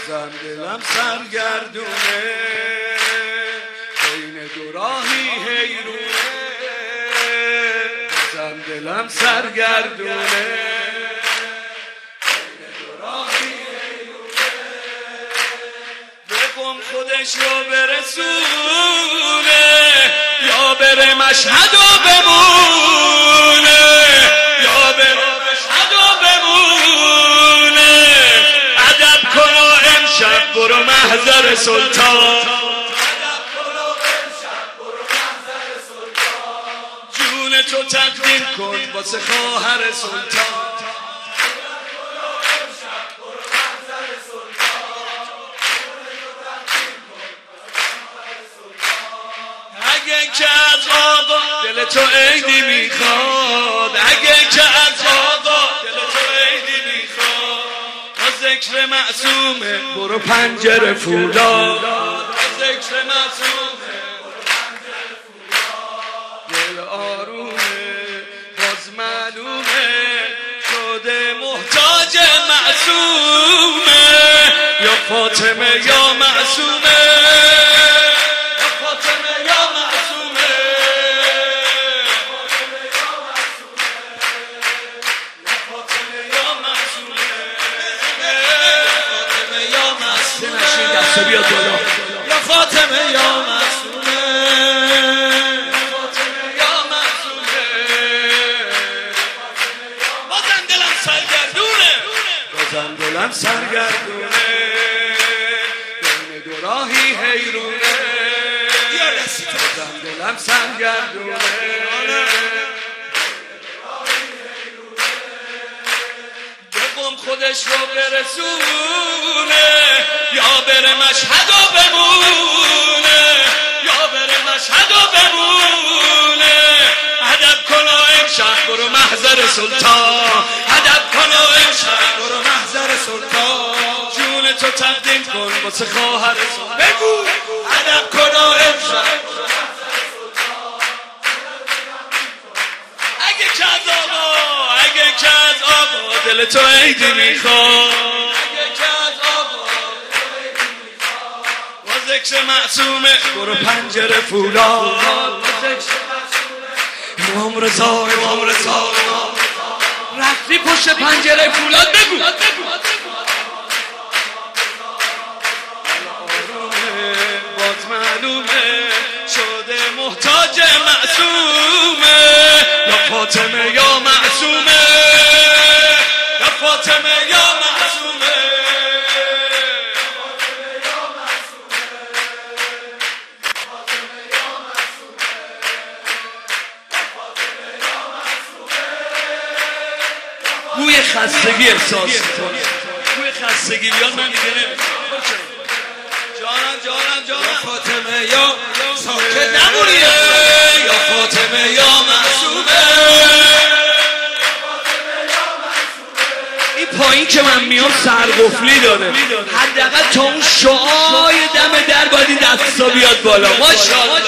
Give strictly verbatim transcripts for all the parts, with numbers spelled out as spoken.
بازم دلم سرگردونه بین دو راهی حیرونه بازم دلم سرگردونه بین دو راهی حیرونه بگم خودش رو برسونه یا بره مشهد و بمونه یا بره مشهد و بمونه ادب کن و امشب برو محضر سلطان جون تو تقدیم کن واسه خواهر سلطان اگه که از آقا دل تو عیدی میخواد اگه که از آقا دل تو عیدی میخواد با ذکر معصومه برو پنجره فولاد با ذکر معصومه برو پنجره فولاد دل آرومه باز معلومه شده محتاج معصومه یا فاطمه یا معصومه بیاد بالا یا فاطمه یا معصومه فاطمه یا معصومه بازم دلم سرگردونه بازم دلم سرگردونه بین دو راهی حیرونه بازم دلم سرگردونه بگم خودش رو برسونه یا بره مشهد و بمونه یا بره مشهد و بمونه ادب کن و امشب برو محضر سلطان ادب کن و امشب برو محضر سلطان جون تو تقدیم کن واسه خواهر سلطان بگو ادب کن و امشب اگه که از آقا اگه که از آقا دل تو عیدی میخواد ذکر معصومه برو پنجره فولاد امام رضا امام رضا رفتی پشت پنجره فولاد بگو باز معلومه شده محتاج معصومه یا فاطمه یا معصومه یا فاطمه یا معصومه بوی خستگی احساس میکنه بوی خستگی بیاد من دیگه نمیکنم جانم جانم جانم یا فاطمه یا ساکت نمونی یا فاطمه یا معصومه این پایین که من میام سرقفلی داره حداقل تا اون شعای دم در باید این دستا بیاد بالا ماشاءالله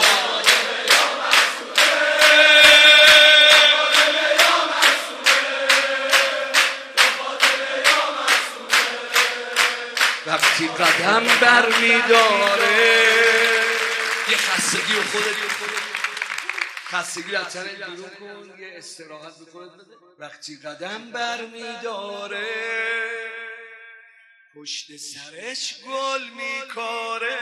وقتی قدم بر میداره یه خستگی رو خودت خستگی از تنت بیرون کن یه استراحت بکنه وقتی قدم بر میداره پشت سرش گل میکاره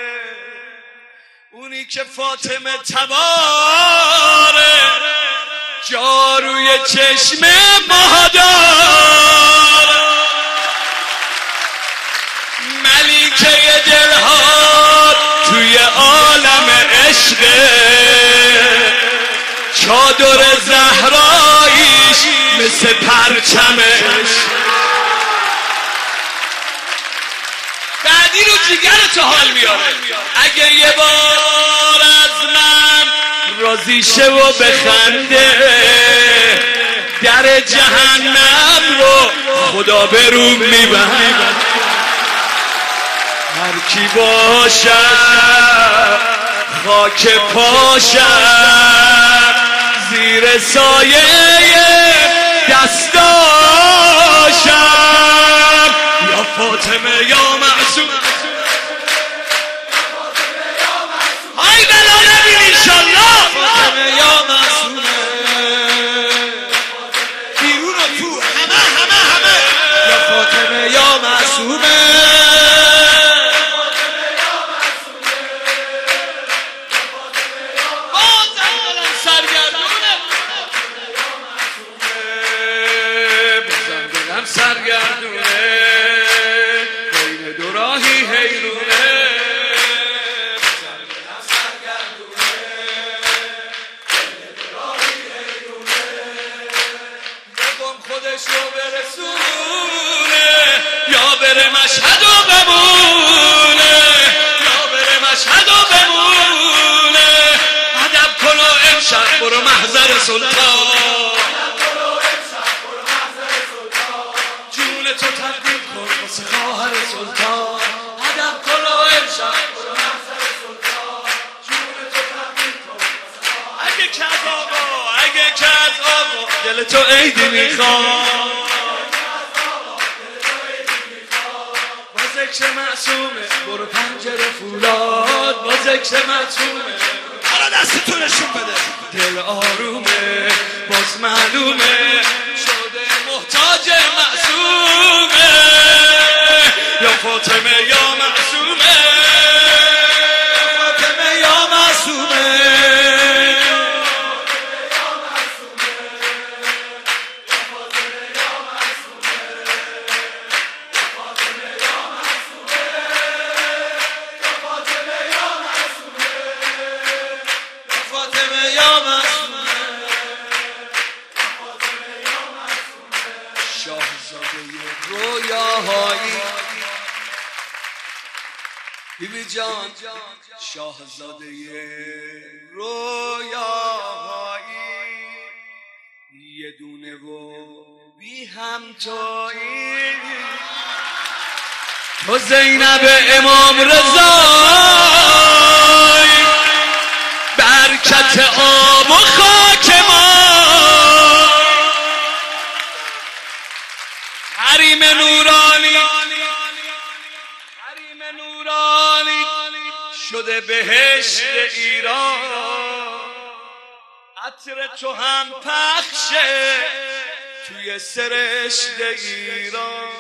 اونی که فاطمه تباره جاروی چشم مهدار ملیکه دلها توی عالم عشقه چادر زهراییش مثل پرچمش بعدی رو جیگرتو حال میاره اگه یه بار از من راضی شه و بخنده در جهنم رو خدا به روم میبند هر کی باشد خاک پاشد زیر سایه دستاشم یا فاطمه یا معصومه های بلا نبین انشالله فاطمه یا معصومه بیرون و تو همه همه همه یا فاطمه یا معصومه بازم دلم سرگردونه بازم دلم سرگردونه بین دو راهی حیرونه خودش رو برسونه یا بره مشهد و بمونه یا بره مشهد و بمونه ادب کن و امشب برو محضر سلطان جون تو تقدیم کن واسه خواهر سلطان ادب کن و امشب برو محضر سلطان جون تو تقدیم کن اگه که از آقا اگه که از آقا دل تو عیدی میخواد با ذکر معصومه برو پنجره فولاد با ذکر معصومه حالا دستتو نشون بده دل آرومه باز معلومه شده محتاج معصومه یا فاطمه یا معصومه فاطمه یا معصومه شاهزاده رویاهایی بیبی جان شاهزاده رویاهایی یه دونه و بی همتایی تو زینب امام رضایی برکت آب و خاک ما حریم نورانی حریم نورانی شده بهشت ایران عطر تو هم پخشه توی سرشت ایران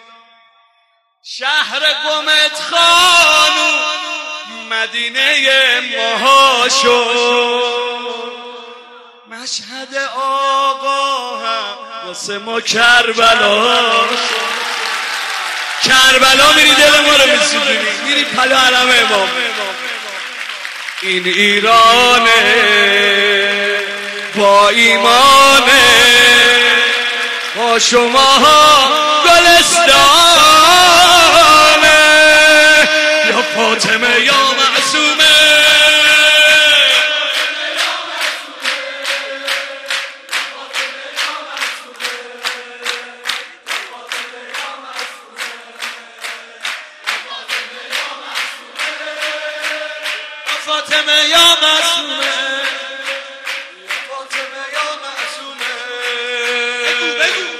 شهر قمت خانو مدینه ماها شد مشهد آقا هم واسه ما کربلا کربلا میری دل ما رو میسوزونی میری پلو علم امام این ایرانه با ایمانه با شما گلستانه یا فاطمه یا معصومه فاطمه یا معصومه فاطمه یا معصومه بگو بگو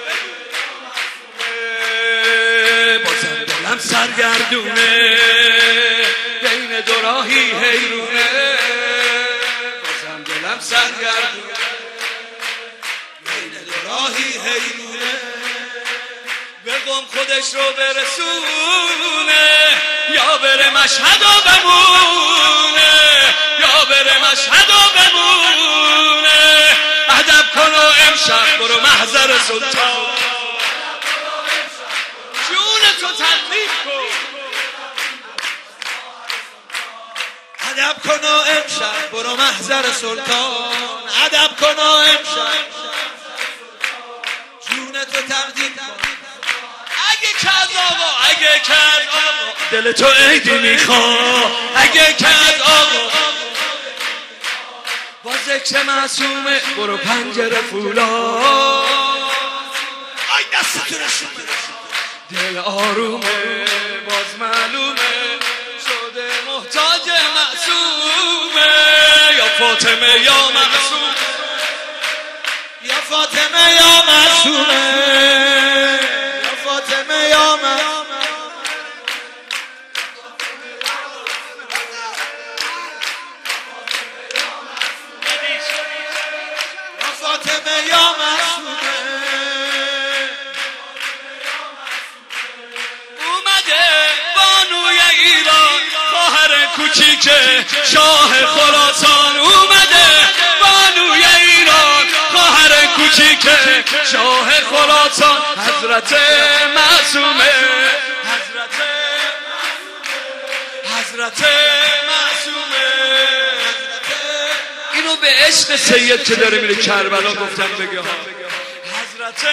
بازم دلم سرگردونه بین دو راهی حیرونه بازم دلم سرگردونه بین دو راهی حیرونه بگم خودش رو برسونه یا بره مشهد و بمونه یا بره مشهد و بمونه ادب کن و امشب برو محضر سلطان جون تو تقدیم کن ادب کن و امشب برو محضر سلطان ادب کن و امشب جون تو تقدیم کن اگه که از آقا اگه که از آقا دل تو عیدی میخواد اگه که از آقا با ذکر معصومه برو پنجره فولاد آی دستتو نشون بده دل آرومه باز معلومه شده محتاج معصومه یا فاطمه یا معصومه یا فاطمه یا معصومه یا فاطمه یا معصومه اومده بانوی ایران خواهر کوچیک شاه خراسان اومده بانوی ایران خواهر کوچیک شاه خراسان حضرت معصومه حضرت حضرت معصومه اینو به عشق سید که داره میره کربلا گفتم بگه ها حضرت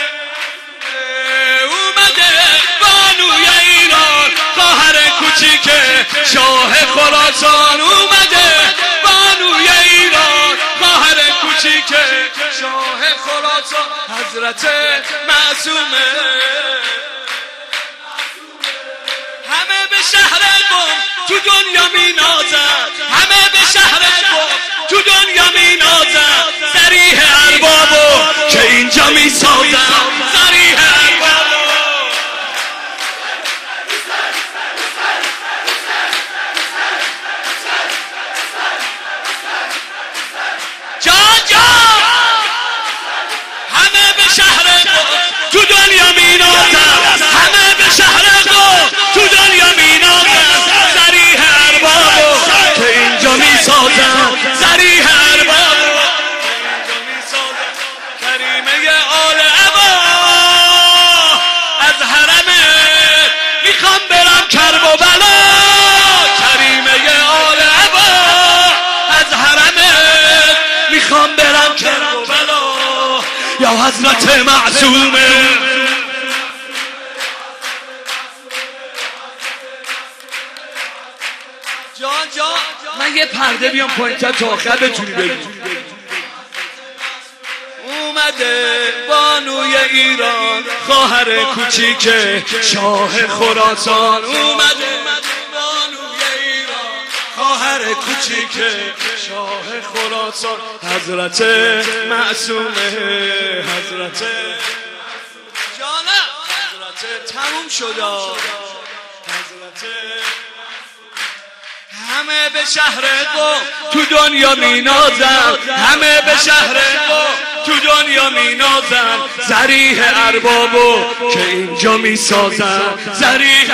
اومده بانوی ایران خواهر کوچیک شاه خراسان اومده بانوی ایران خواهر کوچیک شاه خراسان حضرت معصومه همه به شهر قم تو دنیا می نازن همه به شهر قم تو دنیا می نازن ذریح اربابو که اینجا می سازن ذریح اربابو جان جان همه به شهر قم تو دنیا می نازن همه به شهر قم تو دنیا می نازن ذریح اربابو که اینجا می سازن ذریح اربابو اینجا می سازن کریمه آل عبا از حرمت میخوام برم کرب و بلا کریمه آل عبا از حرمت میخوام برم کرب و بلا یا حضرت معصومه جان جان من یه پرده بیام پایین‌تر تا آخر بتونی بگی اومده بانوی ایران خواهر کوچیک شاه خراسان اومده بانوی ایران خواهر کوچیک شاه خراسان حضرت معصومه حضرت جانم حضرت تموم شد حضرت همه به شهر قم تو دنیا می نازن همه به شهر قم تو دنیا می نازن ذریح اربابو که اینجا می سازن ذریح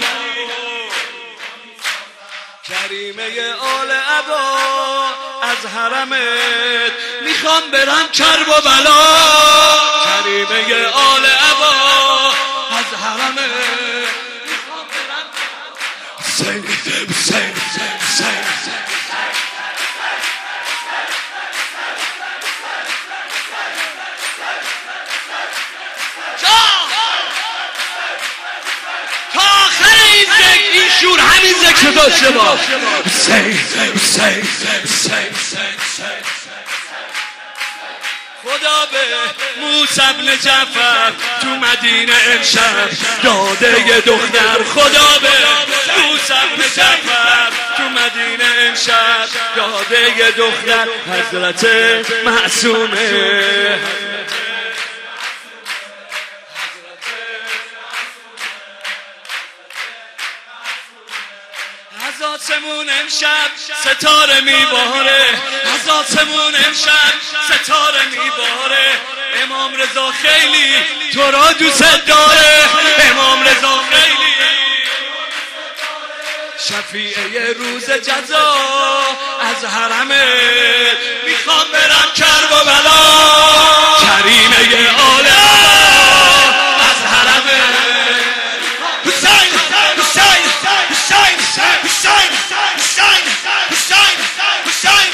کریمه آل عبا از حرمت میخوام برم کرب و بلا کریمه آل عبا از حرمت میخوام برم حسین حسین حسین تا آخر این ذکر این شور همین ذکر داشته باش حسین حسین حسین خدا به موسی بن جعفر تو مدینه امشب داده یه دختر خدا به موسی بن جعفر تو مدینه امشب داده یه دختر حضرت معصومه از آسمون امشب ستاره میباره از آسمون امشب ستاره میباره امام رضا خیلی تو را دوست داره امام رضا خیلی شفیع روز جزا از حرمت میخوام برم کرب و بلا کریمه آل از حرمت حسین حسین حسین حسین حسین حسین حسین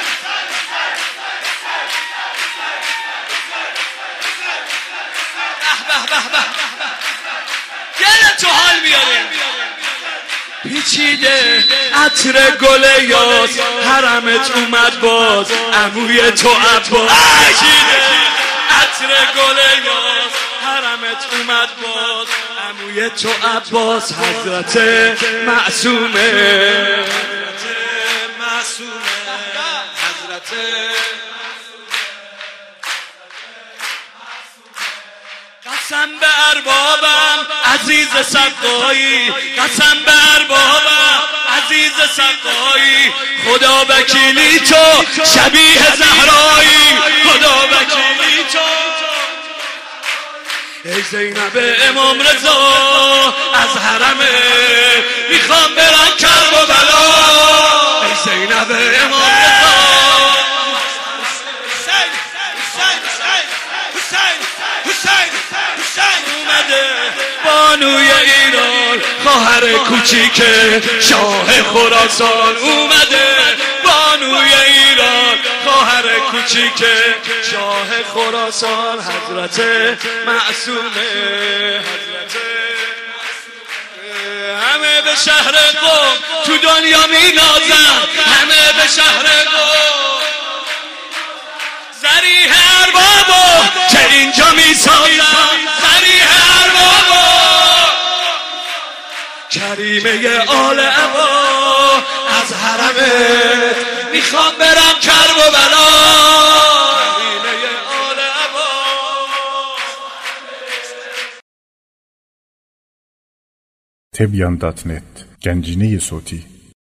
به به به گله تو حال بیاریم پیچیده عطر گل یاس حرمت اومد باز عموی تو عباس پیچیده عطر گل یاس حرمت اومد باز عموی تو عباس حضرت معصومه حضرت معصومه حضرت قسم به اربابم عزیز سقایی قسم به اربابم عزیز سقایی خدا وکیلی تو شبیه زهرایی خدا وکیلی تو ای زینب امام رضا از حرم خواهر کوچیک شاه خراسان اومده، بانوی ایران خواهر کوچیک شاه خراسان، حضرت معصومه. حضرت همه به شهر قم تو دنیا می نازن، همه به شهر قم ذریح اربابو که اینجا می سازن، ذریح اربابو کریمه آل عبا از حرمت میخوام برم کرب و بلا. کریمه آل عبا تبیان دات نت گنجینه صوتی